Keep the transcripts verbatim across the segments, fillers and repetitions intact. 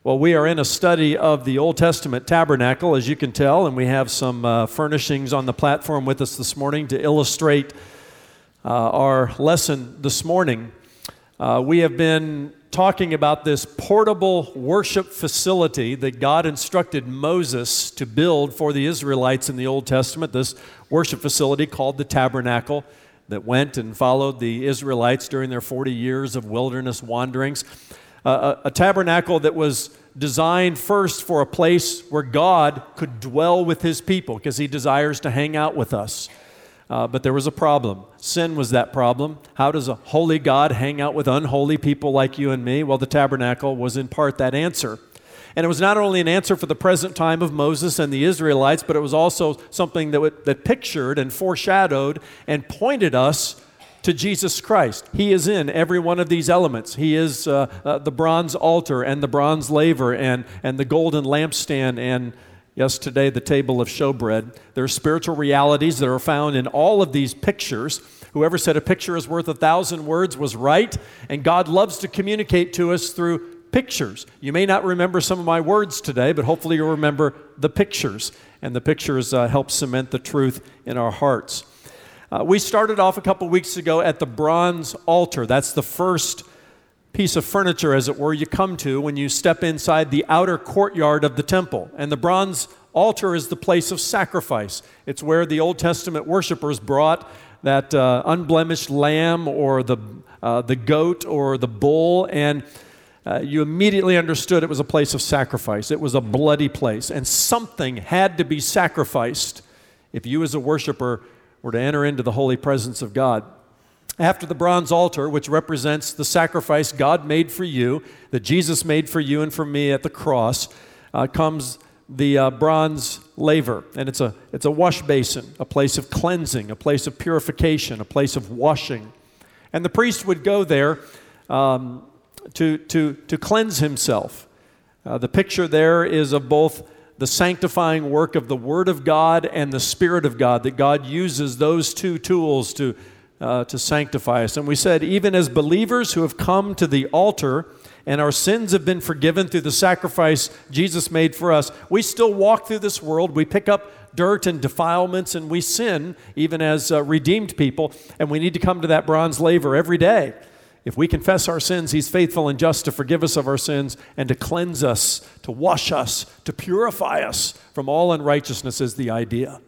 Well, we are in a study of the Old Testament tabernacle, as you can tell, and we have some uh, furnishings on the platform with us this morning to illustrate uh, our lesson this morning. Uh, we have been talking about this portable worship facility that God instructed Moses to build for the Israelites in the Old Testament, this worship facility called the tabernacle that went and followed the Israelites during their forty years of wilderness wanderings. Uh, a, a tabernacle that was designed first for a place where God could dwell with His people because He desires to hang out with us. Uh, but there was a problem. Sin was that problem. How does a holy God hang out with unholy people like you and me? Well, the tabernacle was in part that answer. And it was not only an answer for the present time of Moses and the Israelites, but it was also something that, w- that pictured and foreshadowed and pointed us to Jesus Christ. He is in every one of these elements. He is uh, uh, the bronze altar and the bronze laver and, and the golden lampstand and, yes, today the table of showbread. There are spiritual realities that are found in all of these pictures. Whoever said a picture is worth a thousand words was right, and God loves to communicate to us through pictures. You may not remember some of my words today, but hopefully you'll remember the pictures, and the pictures uh, help cement the truth in our hearts. Uh, we started off a couple weeks ago at the bronze altar. That's the first piece of furniture, as it were, you come to when you step inside the outer courtyard of the temple. And the bronze altar is the place of sacrifice. It's where the Old Testament worshipers brought that uh, unblemished lamb or the, uh, the goat or the bull, and uh, you immediately understood it was a place of sacrifice. It was a bloody place, and something had to be sacrificed if you as a worshiper were to enter into the holy presence of God. After the bronze altar, which represents the sacrifice God made for you, that Jesus made for you and for me at the cross, uh, comes the uh, bronze laver. And it's a, it's a wash basin, a place of cleansing, a place of purification, a place of washing. And the priest would go there um, to, to, to cleanse himself. Uh, the picture there is of both the sanctifying work of the Word of God and the Spirit of God, that God uses those two tools to, uh, to sanctify us. And we said, even as believers who have come to the altar and our sins have been forgiven through the sacrifice Jesus made for us, we still walk through this world. We pick up dirt and defilements and we sin, even as uh, redeemed people, and we need to come to that bronze laver every day. If we confess our sins, He's faithful and just to forgive us of our sins and to cleanse us, to wash us, to purify us from all unrighteousness is the idea.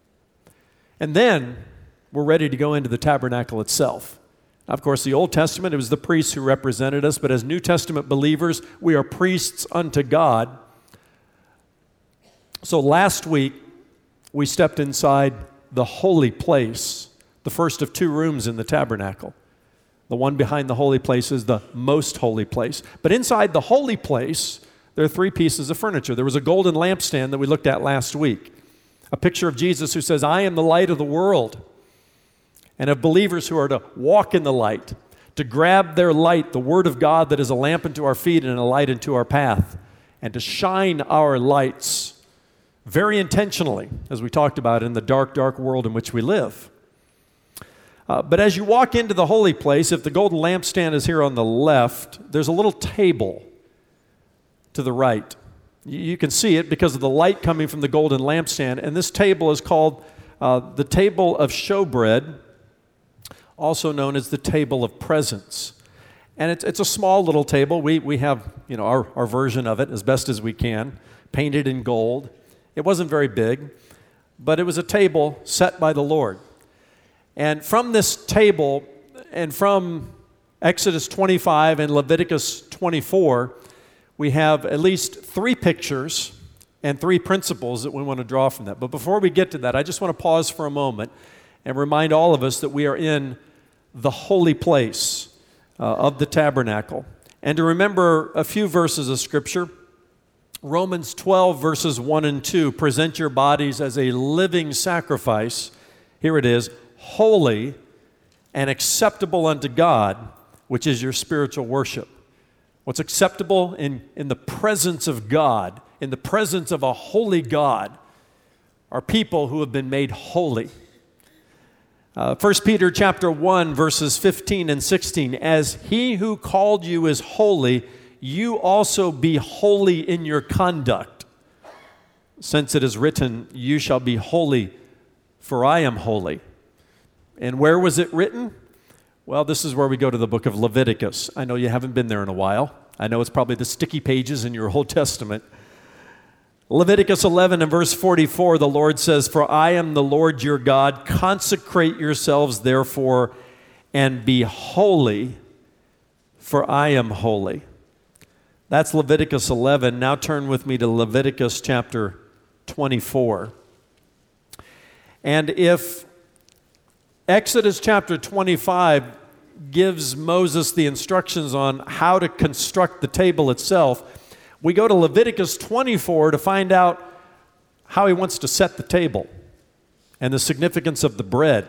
And then we're ready to go into the tabernacle itself. Now, of course, the Old Testament, it was the priests who represented us, but as New Testament believers, we are priests unto God. So last week, we stepped inside the holy place, the first of two rooms in the tabernacle. The one behind the holy place is the most holy place. But inside the holy place, there are three pieces of furniture. There was a golden lampstand that we looked at last week, a picture of Jesus who says, I am the light of the world, and of believers who are to walk in the light, to grab their light, the Word of God that is a lamp unto our feet and a light unto our path, and to shine our lights very intentionally, as we talked about, in the dark, dark world in which we live. Uh, but as you walk into the holy place, if the golden lampstand is here on the left, there's a little table to the right. You, you can see it because of the light coming from the golden lampstand. And this table is called uh, the table of showbread, also known as the table of presence. And it's, it's a small little table. We, we have you know our, our version of it as best as we can, painted in gold. It wasn't very big, but it was a table set by the Lord. And from this table, and from Exodus twenty-five and Leviticus twenty-four, we have at least three pictures and three principles that we want to draw from that. But before we get to that, I just want to pause for a moment and remind all of us that we are in the holy place uh, of the tabernacle. And to remember a few verses of Scripture, Romans twelve, verses one and two, present your bodies as a living sacrifice. Here it is. Holy and acceptable unto God, which is your spiritual worship. What's acceptable in, in the presence of God, in the presence of a holy God, are people who have been made holy. Uh, First Peter chapter one, verses fifteen and sixteen, as He who called you is holy, you also be holy in your conduct. Since it is written, you shall be holy, for I am holy. And where was it written? Well, this is where we go to the book of Leviticus. I know you haven't been there in a while. I know it's probably the sticky pages in your Old Testament. Leviticus eleven and verse forty-four, the Lord says, "For I am the Lord your God. Consecrate yourselves, therefore, and be holy, for I am holy." That's Leviticus eleven. Now turn with me to Leviticus chapter twenty-four. And if Exodus chapter twenty-five gives Moses the instructions on how to construct the table itself, we go to Leviticus twenty-four to find out how he wants to set the table and the significance of the bread.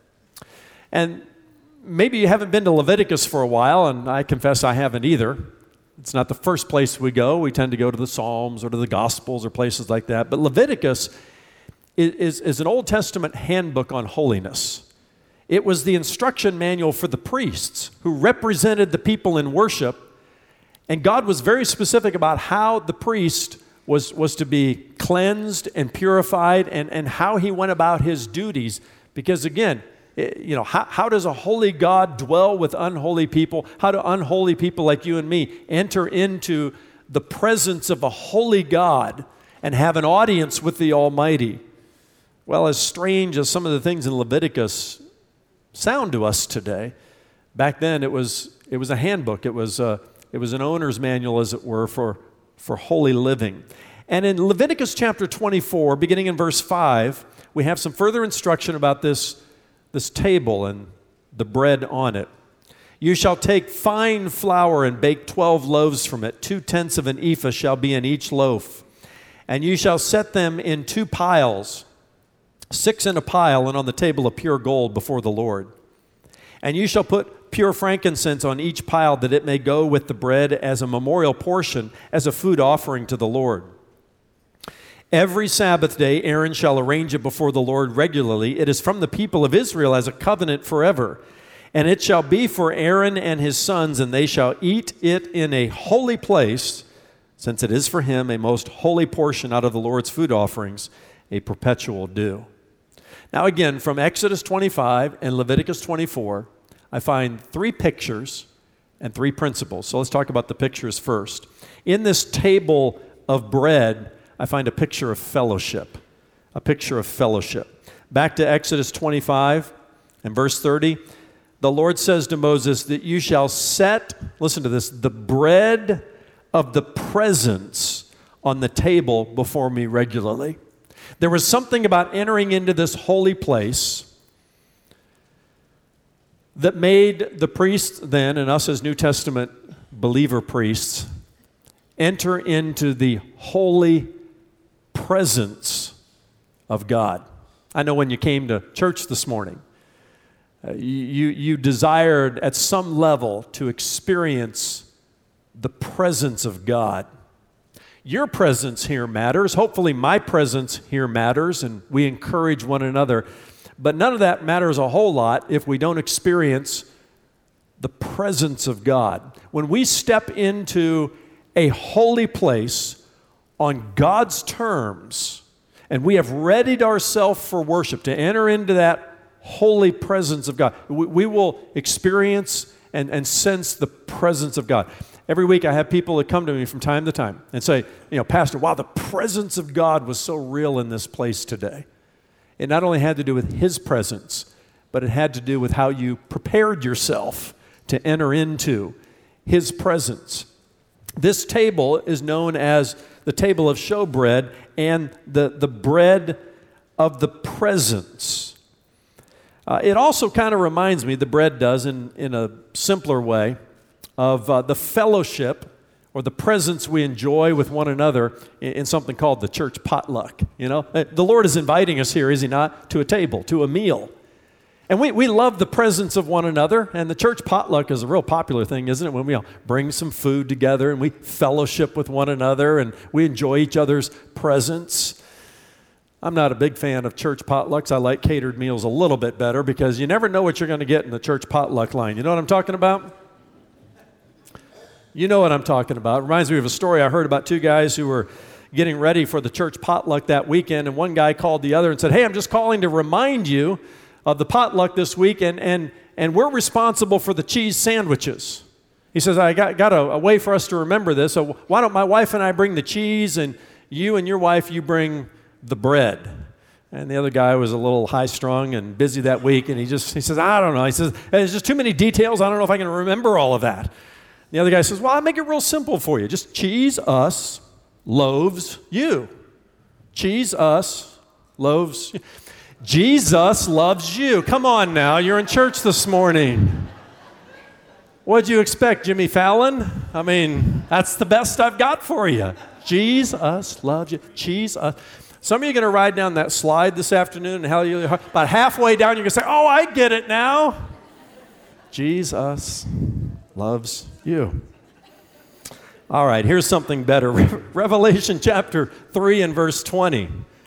And maybe you haven't been to Leviticus for a while, and I confess I haven't either. It's not the first place we go. We tend to go to the Psalms or to the Gospels or places like that. But Leviticus is, is, is an Old Testament handbook on holiness. It was the instruction manual for the priests who represented the people in worship. And God was very specific about how the priest was, was to be cleansed and purified, and, and how he went about his duties. Because again, it, you know, how, how does a holy God dwell with unholy people? How do unholy people like you and me enter into the presence of a holy God and have an audience with the Almighty? Well, as strange as some of the things in Leviticus sound to us today, back then it was it was a handbook. It was a It was an owner's manual, as it were, for, for holy living. And in Leviticus chapter twenty-four, beginning in verse five, we have some further instruction about this, this table and the bread on it. "You shall take fine flour and bake twelve loaves from it. Two-tenths of an ephah shall be in each loaf. And you shall set them in two piles, six in a pile, and on the table of pure gold before the Lord. And you shall put pure frankincense on each pile, that it may go with the bread as a memorial portion, as a food offering to the Lord. Every Sabbath day Aaron shall arrange it before the Lord regularly. It is from the people of Israel as a covenant forever. And it shall be for Aaron and his sons, and they shall eat it in a holy place, since it is for him a most holy portion out of the Lord's food offerings, a perpetual due." Now again, from Exodus twenty-five and Leviticus twenty-four, I find three pictures and three principles. So let's talk about the pictures first. In this table of bread, I find a picture of fellowship, a picture of fellowship. Back to Exodus twenty-five and verse thirty, the Lord says to Moses that you shall set, listen to this, the bread of the presence on the table before me regularly. There was something about entering into this holy place that made the priests then, and us as New Testament believer priests, enter into the holy presence of God. I know when you came to church this morning, uh, you, you desired at some level to experience the presence of God. Your presence here matters. Hopefully my presence here matters, and we encourage one another. But none of that matters a whole lot if we don't experience the presence of God. When we step into a holy place on God's terms, and we have readied ourselves for worship to enter into that holy presence of God, we, we will experience and, and sense the presence of God. Every week I have people that come to me from time to time and say, you know, "Pastor, wow, the presence of God was so real in this place today." It not only had to do with His presence, but it had to do with how you prepared yourself to enter into His presence. This table is known as the table of showbread and the, the bread of the presence. Uh, it also kind of reminds me, the bread does in, in a simpler way, of uh, the fellowship or the presence we enjoy with one another in, in something called the church potluck. You know, the Lord is inviting us here, is He not, to a table, to a meal. And we, we love the presence of one another, and the church potluck is a real popular thing, isn't it? When we all bring some food together and we fellowship with one another and we enjoy each other's presence. I'm not a big fan of church potlucks. I like catered meals a little bit better because you never know what you're going to get in the church potluck line. You know what I'm talking about? You know what I'm talking about. It reminds me of a story I heard about two guys who were getting ready for the church potluck that weekend, and one guy called the other and said, hey, I'm just calling to remind you of the potluck this week, and, and, and we're responsible for the cheese sandwiches. He says, I got, got a, a way for us to remember this, so why don't my wife and I bring the cheese, and you and your wife, you bring the bread. And the other guy was a little high-strung and busy that week, and he just, he says, I don't know. He says, there's just too many details. I don't know if I can remember all of that. The other guy says, well, I'll make it real simple for you. Just cheese, us, loaves, you. Cheese, us, loaves, you. Jesus loves you. Come on now, you're in church this morning. What'd you expect, Jimmy Fallon? I mean, that's the best I've got for you. Jesus loves you. Jesus. Some of you are going to ride down that slide this afternoon, and hell, you about halfway down, you're going to say, oh, I get it now. Jesus loves you. All right, here's something better. Revelation chapter three and verse twenty.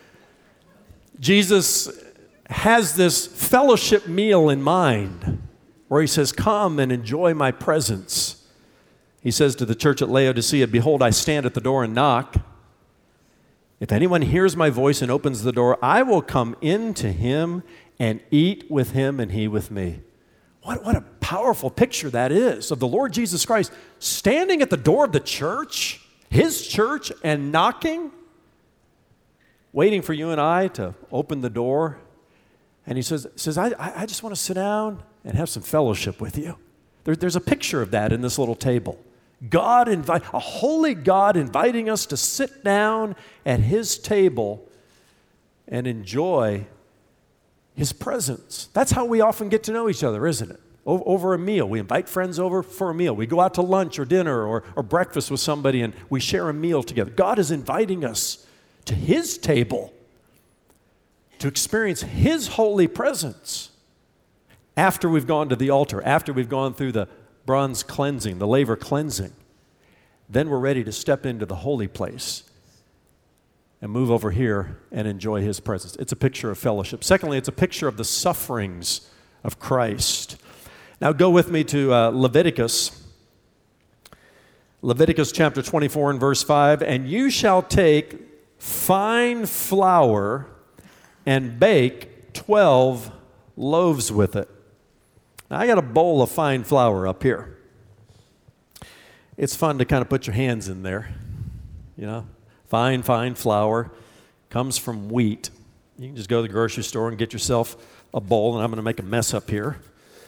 Jesus has this fellowship meal in mind where he says, come and enjoy my presence. He says to the church at Laodicea, behold, I stand at the door and knock. If anyone hears my voice and opens the door, I will come in to him and eat with him and he with me. What, what a powerful picture that is of the Lord Jesus Christ standing at the door of the church, his church, and knocking, waiting for you and I to open the door. And he says, says I, I just want to sit down and have some fellowship with you. There, there's a picture of that in this little table. God invite a holy God inviting us to sit down at his table and enjoy his presence. That's how we often get to know each other, isn't it? O- over a meal. We invite friends over for a meal. We go out to lunch or dinner or, or breakfast with somebody and we share a meal together. God is inviting us to his table to experience his holy presence after we've gone to the altar, after we've gone through the bronze cleansing, the laver cleansing. Then we're ready to step into the holy place and move over here and enjoy his presence. It's a picture of fellowship. Secondly, it's a picture of the sufferings of Christ. Now go with me to uh, Leviticus. Leviticus chapter twenty-four and verse five. And you shall take fine flour and bake twelve loaves with it. Now, I got a bowl of fine flour up here. It's fun to kind of put your hands in there, you know. Fine, fine flour comes from wheat. You can just go to the grocery store and get yourself a bowl, and I'm going to make a mess up here.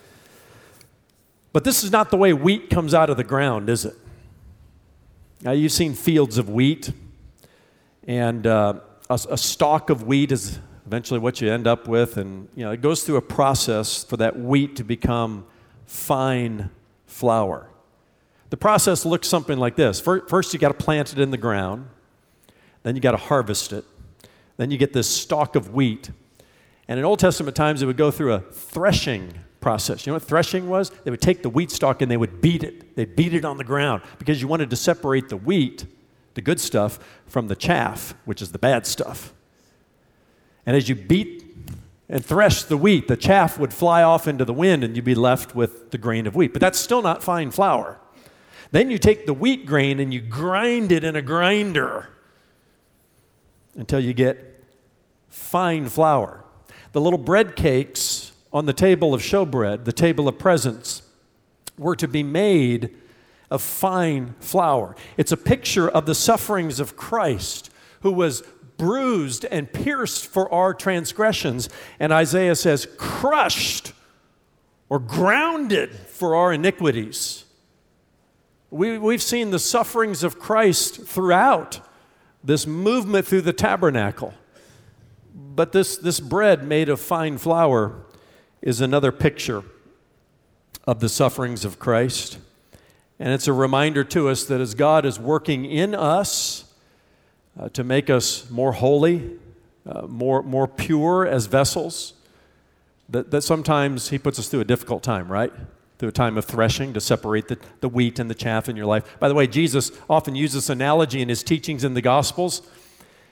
But this is not the way wheat comes out of the ground, is it? Now, you've seen fields of wheat, and uh, a, a stalk of wheat is eventually what you end up with, and you know it goes through a process for that wheat to become fine flour. The process looks something like this. First, you got to plant it in the ground. Then you got to harvest it. Then you get this stalk of wheat. And in Old Testament times, it would go through a threshing process. You know what threshing was? They would take the wheat stalk and they would beat it. They'd beat it on the ground because you wanted to separate the wheat, the good stuff, from the chaff, which is the bad stuff. And as you beat and thresh the wheat, the chaff would fly off into the wind and you'd be left with the grain of wheat. But that's still not fine flour. Then you take the wheat grain and you grind it in a grinder until you get fine flour. The little bread cakes on the table of showbread, the table of presents, were to be made of fine flour. It's a picture of the sufferings of Christ, who was bruised and pierced for our transgressions, and Isaiah says, crushed or grounded for our iniquities. We, we've seen the sufferings of Christ throughout this movement through the tabernacle. But this, this bread made of fine flour is another picture of the sufferings of Christ. And it's a reminder to us that as God is working in us uh, to make us more holy, uh, more, more pure as vessels, that, that sometimes he puts us through a difficult time, right? Through a time of threshing to separate the, the wheat and the chaff in your life. By the way, Jesus often uses this analogy in his teachings in the Gospels.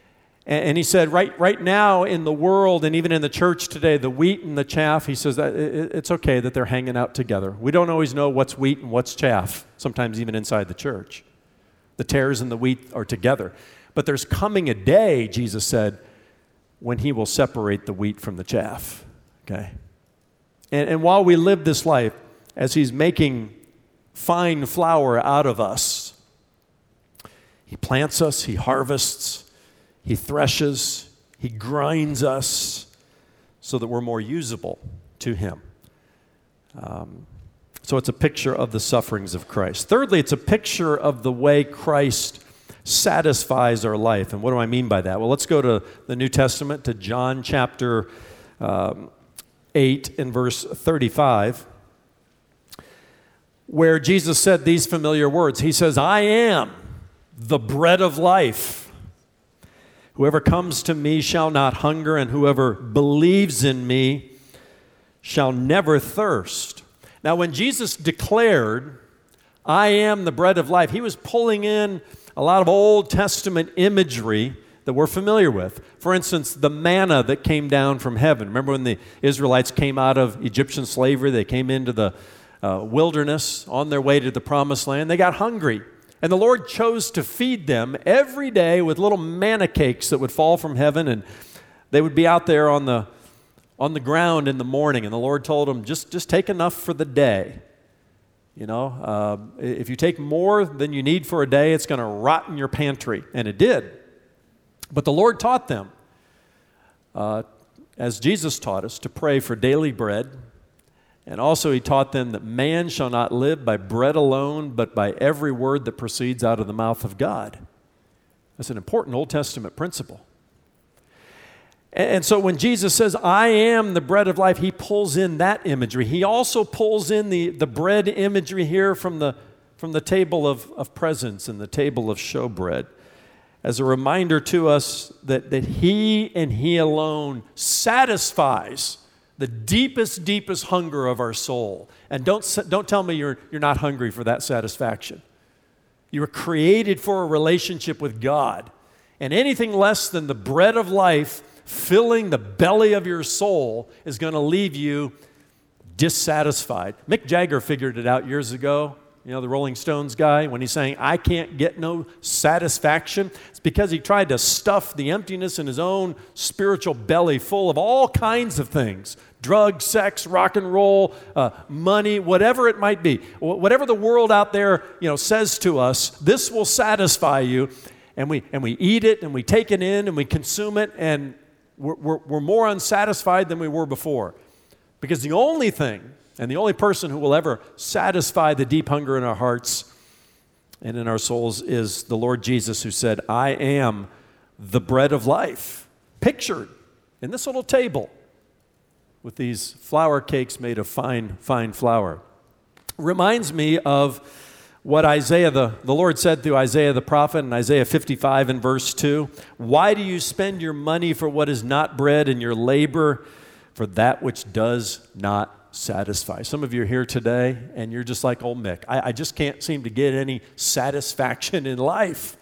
And, and he said, right, right now in the world and even in the church today, the wheat and the chaff, he says that it, it's okay that they're hanging out together. We don't always know what's wheat and what's chaff, sometimes even inside the church. The tares and the wheat are together. But there's coming a day, Jesus said, when he will separate the wheat from the chaff. Okay? And, and while we live this life, as he's making fine flour out of us, he plants us, he harvests, he threshes, he grinds us so that we're more usable to him. Um, so it's a picture of the sufferings of Christ. Thirdly, it's a picture of the way Christ satisfies our life. And what do I mean by that? Well, let's go to the New Testament, to John chapter um, eight and verse thirty-five, where Jesus said these familiar words. He says, I am the bread of life. Whoever comes to me shall not hunger, and whoever believes in me shall never thirst. Now, when Jesus declared, I am the bread of life, he was pulling in a lot of Old Testament imagery that we're familiar with. For instance, the manna that came down from heaven. Remember when the Israelites came out of Egyptian slavery, they came into the uh, wilderness on their way to the promised land. They got hungry. And the Lord chose to feed them every day with little manna cakes that would fall from heaven, and they would be out there on the on the ground in the morning, and the Lord told them, just, just take enough for the day. You know, uh, if you take more than you need for a day, it's going to rot in your pantry. And it did. But the Lord taught them, uh, as Jesus taught us, to pray for daily bread. And also he taught them that man shall not live by bread alone, but by every word that proceeds out of the mouth of God. That's an important Old Testament principle. And so when Jesus says, I am the bread of life, he pulls in that imagery. He also pulls in the, the bread imagery here from the, from the table of, of presence and the table of showbread as a reminder to us that, that he and he alone satisfies the deepest, deepest hunger of our soul. And don't, don't tell me you're, you're not hungry for that satisfaction. You were created for a relationship with God. And anything less than the bread of life filling the belly of your soul is going to leave you dissatisfied. Mick Jagger figured it out years ago, you know, the Rolling Stones guy, when he's saying, I can't get no satisfaction. It's because he tried to stuff the emptiness in his own spiritual belly full of all kinds of things. Drugs, sex, rock and roll, uh, money, whatever it might be. Whatever the world out there, you know, says to us, this will satisfy you. And we, and we eat it, and we take it in, and we consume it, and We're, we're, we're more unsatisfied than we were before. Because the only thing, and the only person who will ever satisfy the deep hunger in our hearts and in our souls is the Lord Jesus, who said, I am the bread of life. Pictured in this little table with these flour cakes made of fine, fine flour. Reminds me of what Isaiah, the, the Lord said through Isaiah the prophet in Isaiah fifty-five and verse two, why do you spend your money for what is not bread and your labor for that which does not satisfy? Some of you are here today and you're just like old Mick. I, I just can't seem to get any satisfaction in life.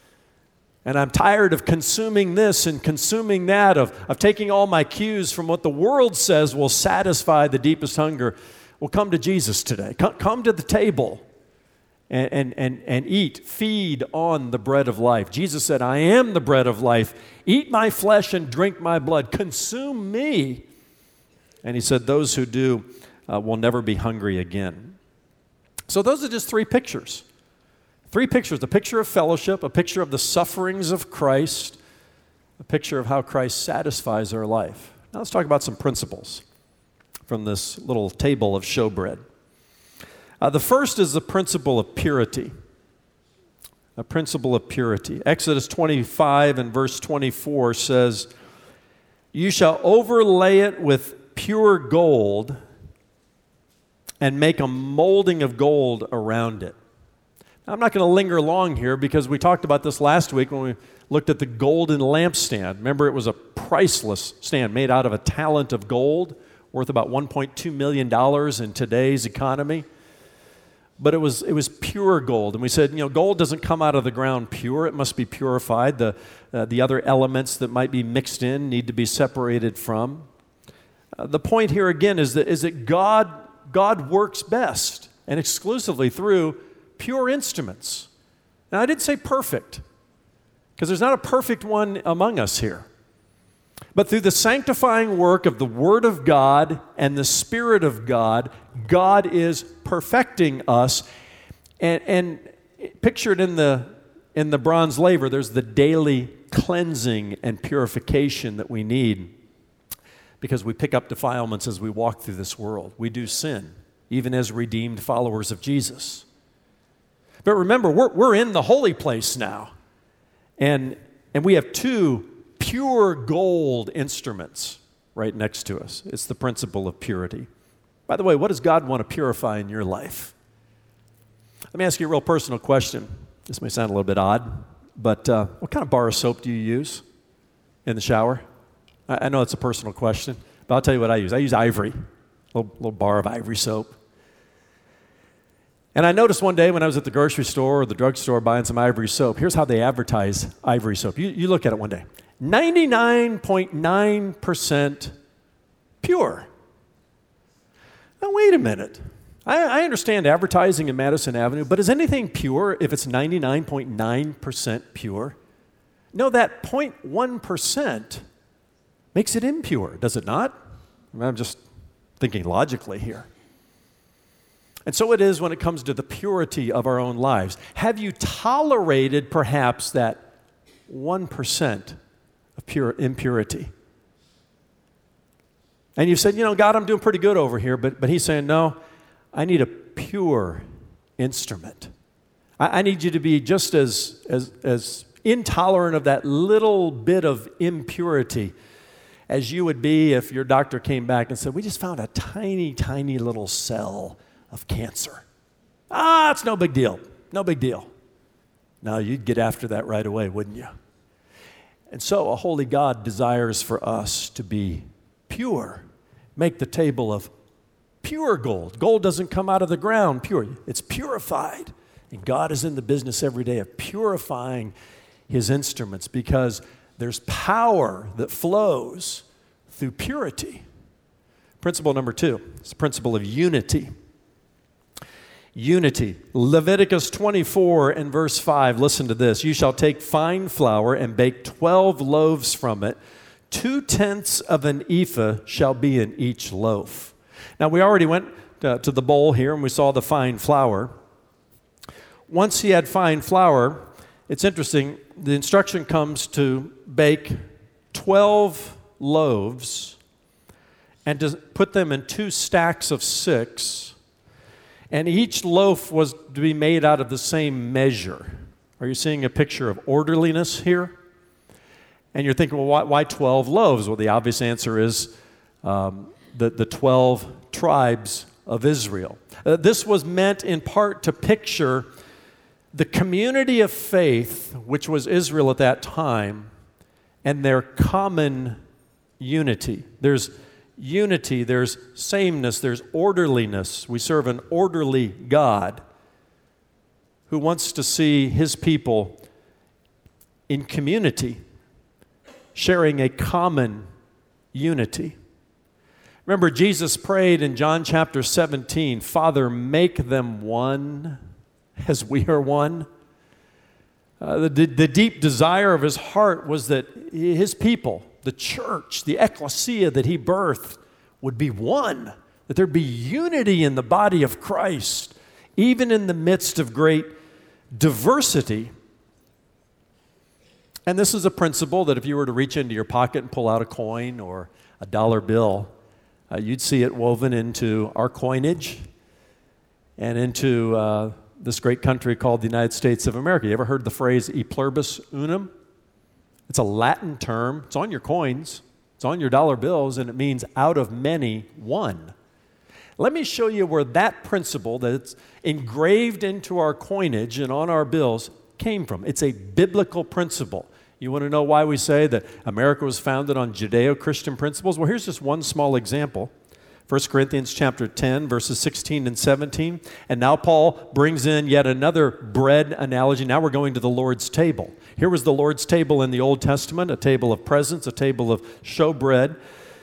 And I'm tired of consuming this and consuming that, of, of taking all my cues from what the world says will satisfy the deepest hunger. Well, come to Jesus today. Come, come to the table. And, and, and, and eat, feed on the bread of life. Jesus said, I am the bread of life. Eat my flesh and drink my blood. Consume me. And he said, those who do uh, will never be hungry again. So those are just three pictures. Three pictures, a picture of fellowship, a picture of the sufferings of Christ, a picture of how Christ satisfies our life. Now let's talk about some principles from this little table of showbread. Uh, the first is the principle of purity. A principle of purity. Exodus twenty-five and verse twenty-four says, you shall overlay it with pure gold and make a molding of gold around it. Now, I'm not going to linger long here because we talked about this last week when we looked at the golden lampstand. Remember, it was a priceless stand made out of a talent of gold worth about one point two million dollars in today's economy. but it was it was pure gold. And we said, you know, gold doesn't come out of the ground pure. It must be purified. The, uh, the other elements that might be mixed in need to be separated from. Uh, the point here again is that, is that God, God works best and exclusively through pure instruments. Now, I didn't say perfect, because there's not a perfect one among us here. But through the sanctifying work of the Word of God and the Spirit of God, God is perfecting us. And, and pictured in the, in the bronze laver, there's the daily cleansing and purification that we need, because we pick up defilements as we walk through this world. We do sin, even as redeemed followers of Jesus. But remember, we're, we're in the holy place now, and, and we have two pure gold instruments right next to us. It's the principle of purity. By the way, what does God want to purify in your life? Let me ask you a real personal question. This may sound a little bit odd, but uh, what kind of bar of soap do you use in the shower? I, I know it's a personal question, but I'll tell you what I use. I use Ivory, a little, little bar of Ivory soap. And I noticed one day when I was at the grocery store or the drugstore buying some Ivory soap, here's how they advertise Ivory soap. You, you look at it one day. ninety-nine point nine percent pure. Now, wait a minute. I, I understand advertising in Madison Avenue, but is anything pure if it's ninety-nine point nine percent pure? No, that zero point one percent makes it impure, does it not? I'm just thinking logically here. And so it is when it comes to the purity of our own lives. Have you tolerated perhaps that one percent of pure impurity? And you said, you know, God, I'm doing pretty good over here, but, but he's saying, no, I need a pure instrument. I, I need you to be just as, as, as intolerant of that little bit of impurity as you would be if your doctor came back and said, we just found a tiny, tiny little cell of cancer. Ah, it's no big deal. No big deal. Now, you'd get after that right away, wouldn't you? And so a holy God desires for us to be pure. Make the table of pure gold. Gold doesn't come out of the ground pure. It's purified. And God is in the business every day of purifying his instruments, because there's power that flows through purity. Principle number two is the principle of unity. Unity. Leviticus twenty-four and verse five, listen to this. You shall take fine flour and bake twelve loaves from it. Two-tenths of an ephah shall be in each loaf. Now, we already went uh, to the bowl here and we saw the fine flour. Once he had fine flour, it's interesting, the instruction comes to bake twelve loaves and to put them in two stacks of six. And each loaf was to be made out of the same measure. Are you seeing a picture of orderliness here? And you're thinking, well, why, why twelve loaves? Well, the obvious answer is um, the, the twelve tribes of Israel. Uh, this was meant in part to picture the community of faith, which was Israel at that time, and their common unity. There's unity, there's sameness, there's orderliness. We serve an orderly God who wants to see his people in community, sharing a common unity. Remember, Jesus prayed in John chapter seventeen, Father, make them one as we are one. Uh, the, the deep desire of his heart was that his people, the church, the ecclesia that he birthed, would be one, that there'd be unity in the body of Christ, even in the midst of great diversity. And this is a principle that if you were to reach into your pocket and pull out a coin or a dollar bill, uh, you'd see it woven into our coinage and into uh, this great country called the United States of America. You ever heard the phrase e pluribus unum? It's a Latin term. It's on your coins. It's on your dollar bills, and it means out of many, one. Let me show you where that principle that's engraved into our coinage and on our bills came from. It's a biblical principle. You want to know why we say that America was founded on Judeo-Christian principles? Well, here's just one small example First Corinthians chapter ten, verses sixteen and seventeen. And now Paul brings in yet another bread analogy. Now we're going to the Lord's table. Here was the Lord's table in the Old Testament, a table of presents, a table of showbread.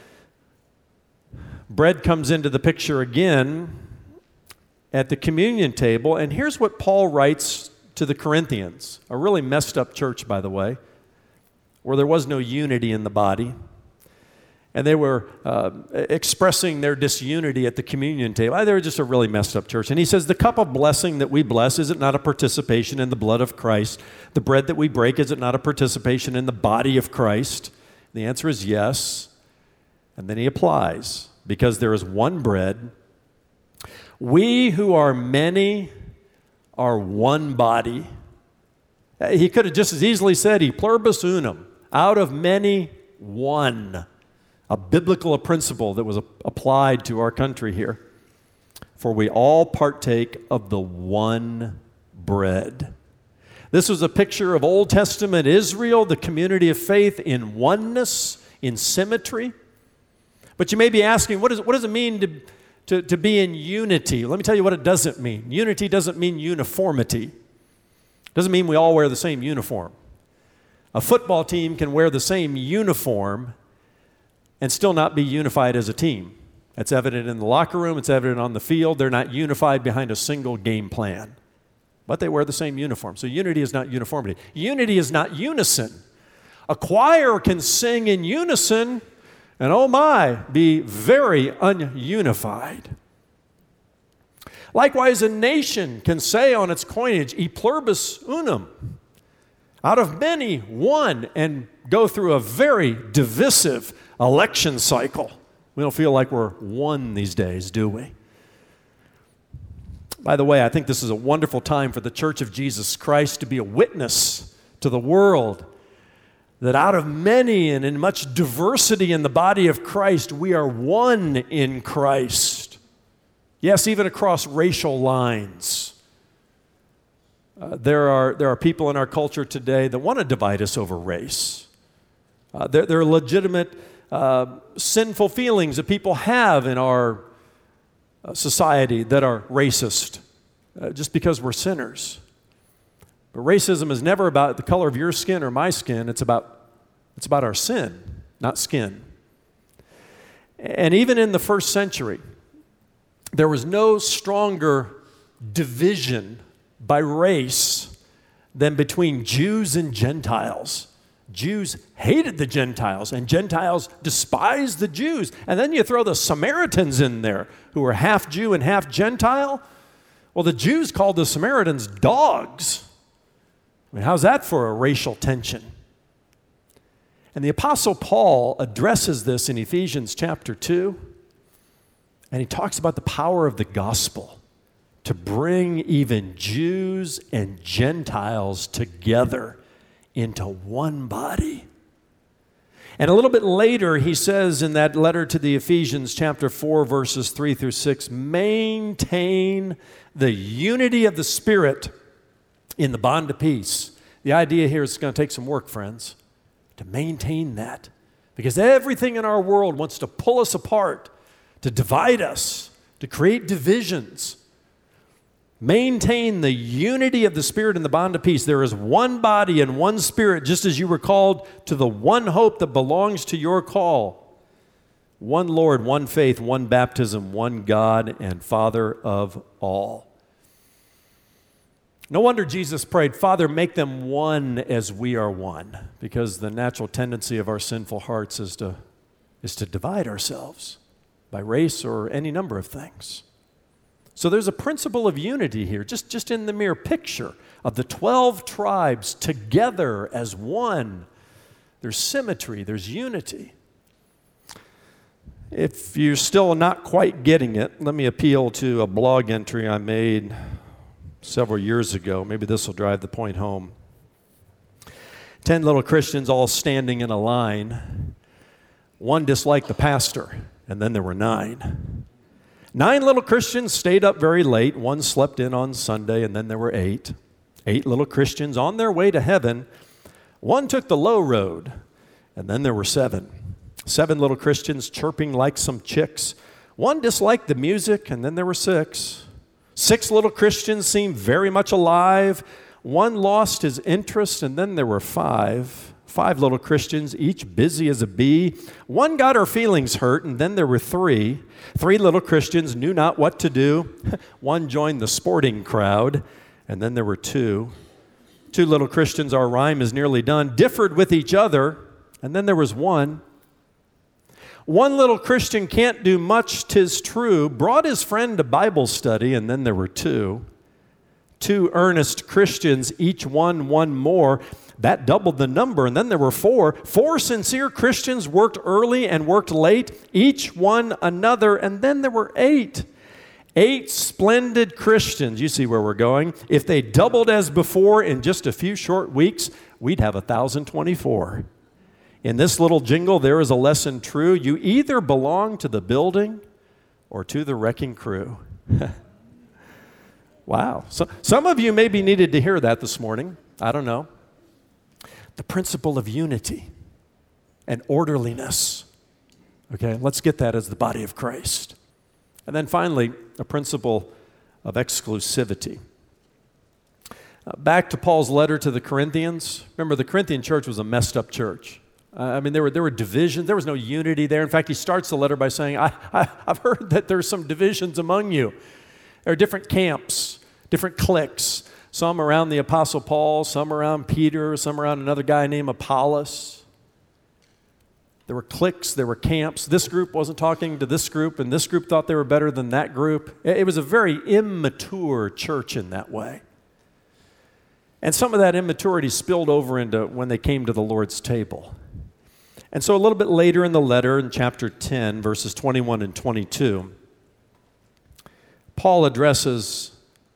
Bread comes into the picture again at the communion table. And here's what Paul writes to the Corinthians, a really messed up church, by the way, where there was no unity in the body. And they were uh, expressing their disunity at the communion table. They were just a really messed up church. And he says, the cup of blessing that we bless, is it not a participation in the blood of Christ? The bread that we break, is it not a participation in the body of Christ? The answer is yes. And then he applies, because there is one bread. We who are many are one body. He could have just as easily said, e pluribus unum, out of many, one. A biblical principle that was applied to our country here. For we all partake of the one bread. This was a picture of Old Testament Israel, the community of faith in oneness, in symmetry. But you may be asking, what, is, what does it mean to, to, to be in unity? Let me tell you what it doesn't mean. Unity doesn't mean uniformity. It doesn't mean we all wear the same uniform. A football team can wear the same uniform and still not be unified as a team. That's evident in the locker room. It's evident on the field. They're not unified behind a single game plan. But they wear the same uniform. So unity is not uniformity. Unity is not unison. A choir can sing in unison and, oh my, be very ununified. Likewise, a nation can say on its coinage, e pluribus unum, out of many, one, and go through a very divisive election cycle. We don't feel like we're one these days, do we? By the way, I think this is a wonderful time for the Church of Jesus Christ to be a witness to the world that out of many and in much diversity in the body of Christ, we are one in Christ. Yes, even across racial lines. Uh, there are, there are people in our culture today that want to divide us over race. Uh, there, there are legitimate uh, sinful feelings that people have in our uh, society that are racist uh, just because we're sinners. But racism is never about the color of your skin or my skin. It's about, it's about our sin, not skin. And even in the first century, there was no stronger division by race than between Jews and Gentiles. Jews hated the Gentiles, and Gentiles despised the Jews. And then you throw the Samaritans in there, who were half Jew and half Gentile. Well, the Jews called the Samaritans dogs. I mean, how's that for a racial tension? And the Apostle Paul addresses this in Ephesians chapter two, and he talks about the power of the gospel to bring even Jews and Gentiles together into one body. And a little bit later, he says in that letter to the Ephesians, chapter four, verses three through six, maintain the unity of the Spirit in the bond of peace. The idea here is it's going to take some work, friends, to maintain that. Because everything in our world wants to pull us apart, to divide us, to create divisions. Maintain the unity of the Spirit in the bond of peace. There is one body and one Spirit, just as you were called to the one hope that belongs to your call. One Lord, one faith, one baptism, one God and Father of all. No wonder Jesus prayed, Father, make them one as we are one, because the natural tendency of our sinful hearts is to, is to divide ourselves by race or any number of things. So there's a principle of unity here, just, just in the mere picture of the twelve tribes together as one. There's symmetry, there's unity. If you're still not quite getting it, let me appeal to a blog entry I made several years ago. Maybe this will drive the point home. Ten little Christians all standing in a line. One disliked the pastor, and then there were nine. Nine little Christians stayed up very late. One slept in on Sunday, and then there were eight. Eight little Christians on their way to heaven. One took the low road, and then there were seven. Seven little Christians chirping like some chicks. One disliked the music, and then there were six. Six little Christians seemed very much alive. One lost his interest, and then there were five. Five little Christians, each busy as a bee. One got her feelings hurt, and then there were three. Three little Christians knew not what to do. One joined the sporting crowd, and then there were two. Two little Christians, our rhyme is nearly done, differed with each other, and then there was one. One little Christian can't do much, 'tis true, brought his friend to Bible study, and then there were two. Two earnest Christians, each one one more. That doubled the number, and then there were four. Four sincere Christians worked early and worked late, each one another, and then there were eight. Eight splendid Christians. You see where we're going. If they doubled as before in just a few short weeks, we'd have one thousand twenty-four. In this little jingle, there is a lesson true. You either belong to the building or to the wrecking crew. Wow. So, some of you maybe needed to hear that this morning. I don't know. The principle of unity and orderliness. Okay, let's get that as the body of Christ. And then finally, a principle of exclusivity. Uh, back to Paul's letter to the Corinthians. Remember, the Corinthian church was a messed up church. Uh, I mean, there were there were divisions. There was no unity there. In fact, he starts the letter by saying, I, I, I've heard that there's some divisions among you. There are different camps, different cliques. Some around the Apostle Paul, some around Peter, some around another guy named Apollos. There were cliques, there were camps. This group wasn't talking to this group, and this group thought they were better than that group. It was a very immature church in that way. And some of that immaturity spilled over into when they came to the Lord's table. And so a little bit later in the letter, in chapter ten, verses twenty-one and twenty-two, Paul addresses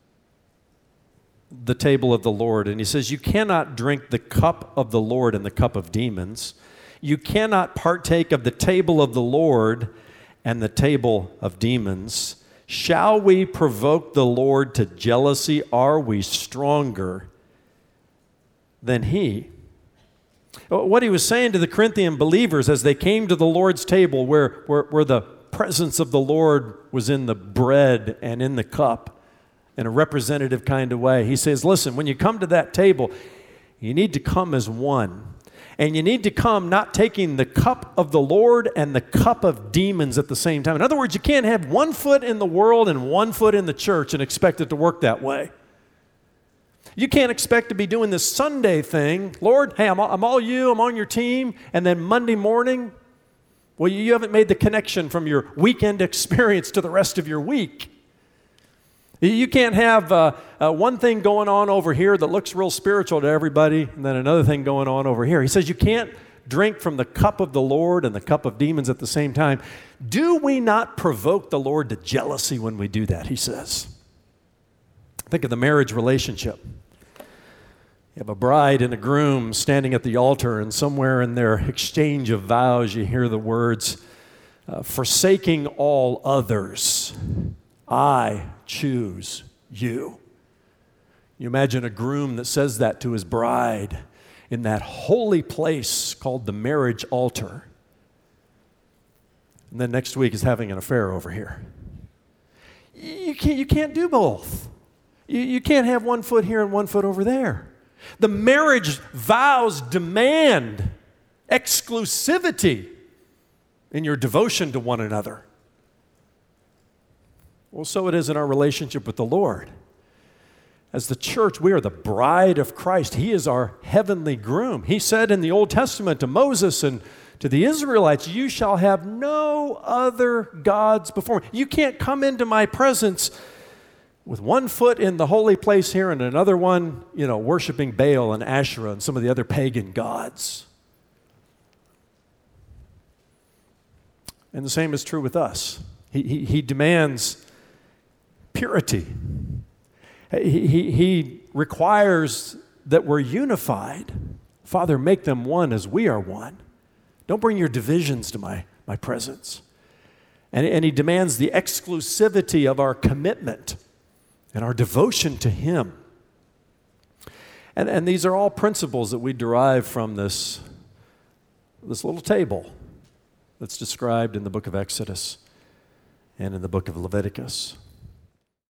the table of the Lord, and he says, you cannot drink the cup of the Lord and the cup of demons. You cannot partake of the table of the Lord and the table of demons. Shall we provoke the Lord to jealousy? Are we stronger than he? What he was saying to the Corinthian believers as they came to the Lord's table, where, where, where the presence of the Lord was in the bread and in the cup, in a representative kind of way. He says, listen, when you come to that table, you need to come as one. And you need to come not taking the cup of the Lord and the cup of demons at the same time. In other words, you can't have one foot in the world and one foot in the church and expect it to work that way. You can't expect to be doing this Sunday thing. Lord, hey, I'm all, I'm all you, I'm on your team. And then Monday morning, well, you, you haven't made the connection from your weekend experience to the rest of your week. You can't have uh, uh, one thing going on over here that looks real spiritual to everybody and then another thing going on over here. He says you can't drink from the cup of the Lord and the cup of demons at the same time. Do we not provoke the Lord to jealousy when we do that, he says. Think of the marriage relationship. You have a bride and a groom standing at the altar, and somewhere in their exchange of vows you hear the words, uh, forsaking all others, I choose you. You imagine a groom that says that to his bride in that holy place called the marriage altar. And then next week is having an affair over here. You can't, you can't do both. You, you can't have one foot here and one foot over there. The marriage vows demand exclusivity in your devotion to one another. Well, so it is in our relationship with the Lord. As the church, we are the bride of Christ. He is our heavenly groom. He said in the Old Testament to Moses and to the Israelites, you shall have no other gods before me. You can't come into my presence with one foot in the holy place here and another one, you know, worshiping Baal and Asherah and some of the other pagan gods. And the same is true with us. He, he, he demands purity. He, he, he requires that we're unified. Father, make them one as we are one. Don't bring your divisions to my, my presence. And, and he demands the exclusivity of our commitment and our devotion to him. And, and these are all principles that we derive from this, this little table that's described in the book of Exodus. and in the book of Leviticus.